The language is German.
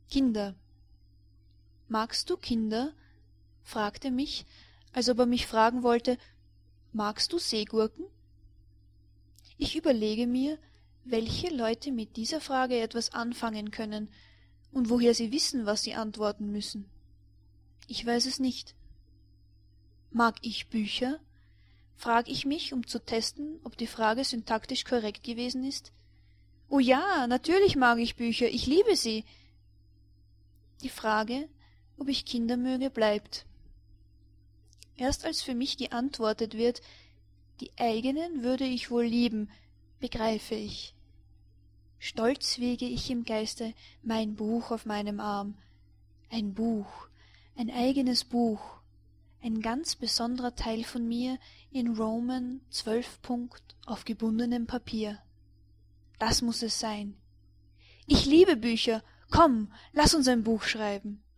Kinder. Magst du Kinder? Fragte mich, als ob er mich fragen wollte, magst du Seegurken? Ich überlege mir, welche Leute mit dieser Frage etwas anfangen können und woher sie wissen, was sie antworten müssen. Ich weiß es nicht. Mag ich Bücher? Frage ich mich, um zu testen, ob die Frage syntaktisch korrekt gewesen ist. Oh ja, natürlich mag ich Bücher, ich liebe sie. Die Frage, ob ich Kinder möge, bleibt. Erst als für mich geantwortet wird, die eigenen würde ich wohl lieben, begreife ich. Stolz wiege ich im Geiste mein Buch auf meinem Arm. Ein Buch, ein eigenes Buch, ein ganz besonderer Teil von mir in Roman 12 Punkt auf gebundenem Papier. Das muß es sein. Ich liebe Bücher. Komm, lass uns ein Buch schreiben.